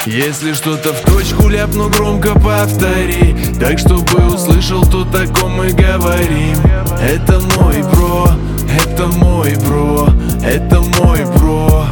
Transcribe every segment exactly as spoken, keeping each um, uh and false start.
Если что-то в точку ляпну, громко повтори, так чтобы услышал, то таком мы говорим. Это мой бро, это мой бро, это мой бро.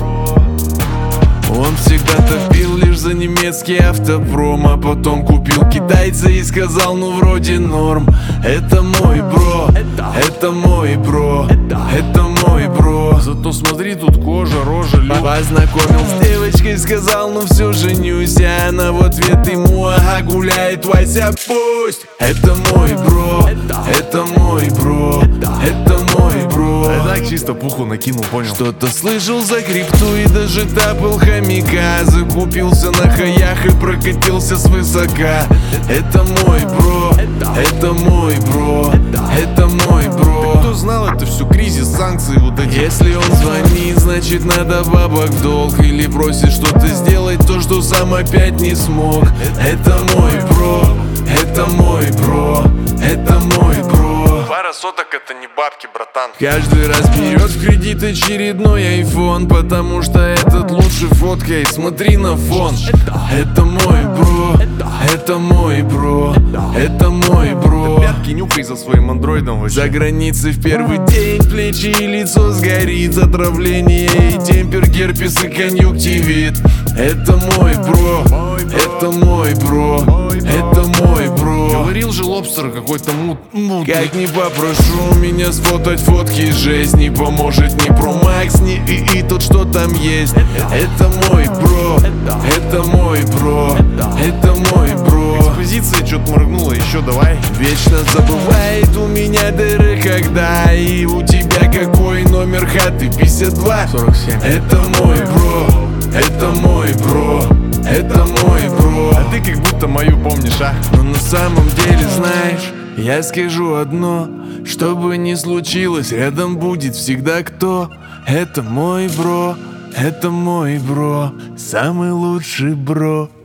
Он всегда-то пил лишь за немецкий автопром, а потом купил китайца и сказал, ну вроде норм. Это мой бро, это мой бро, это мой бро. Зато смотри, тут кожа, рожа, люк. Познакомил с девочкой, сказал, ну все, женюсь. А она в ответ ему, ага, гуляет Вася, пусть. Это мой бро, это мой бро, это мой бро. Я так чисто пуху накинул, понял? Что-то слышал за крипту и даже тапал хомяка. Закупился на хаях и прокатился свысока. Это мой бро, это мой бро, это мой бро. Кто знал это все, кризис, санкции вот эти. Если он звонит, значит надо бабок в долг, или просит что-то сделать, то, что сам опять не смог. Это мой бро, это мой бро, это мой бро. Пара соток это не бабки, братан. Каждый раз берет в кредит очередной айфон, потому что этот лучше фоткай, смотри на фон. Это мой бро, это мой бро, это мой бро. Пятки нюхай за своим андроидом вообще. За границей в первый день плечи и лицо сгорит. Отравление и темпер, герпес и конъюнктивит. Это мой бро, это мой бро, это мой бро. Говорил же лобстер какой-то мут, мутный. Как не попрошу меня сфотать фотки, жесть не поможет ни Pro Max, ни и, и тот, что там есть. Это мой бро, это мой бро, это мой бро. Экспозиция что-то моргнула, еще давай. Вечно забывает у меня дыры, когда. И у тебя какой номер хаты? пятьдесят два сорок семь. Это мой бро, это мой бро, это мой бро. А ты как будто мою помнишь, а? Но на самом деле, знаешь, я скажу одно: что бы ни случилось, рядом будет всегда кто. Это мой бро, это мой бро, самый лучший бро.